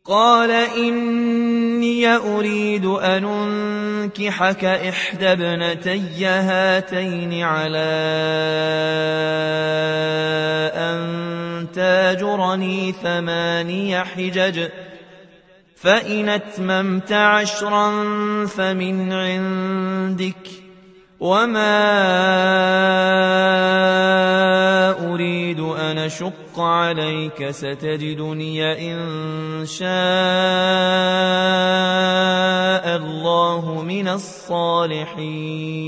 قال إني أريد أن أنكحك إحدى ابنتي هاتين على أن تاجرني 8 حجج فإن أتممت 10 فمن عندك وما أريد أن أشق عليك ستجدني إن شاء الله من الصالحين